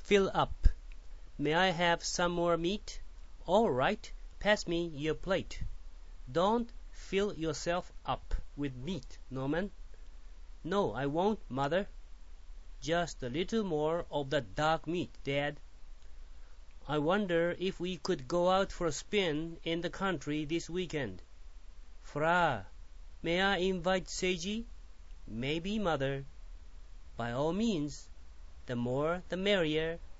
fill up. May I have some more meat? All right, pass me your plate. Don't fill yourself up with meat, Norman. No, I won't, Mother. Just a little more of that dark meat, Dad. I wonder if we could go out for a spin in the country this weekend. Fra, may I invite Seiji? Maybe, Mother. By all means. The more the merrier.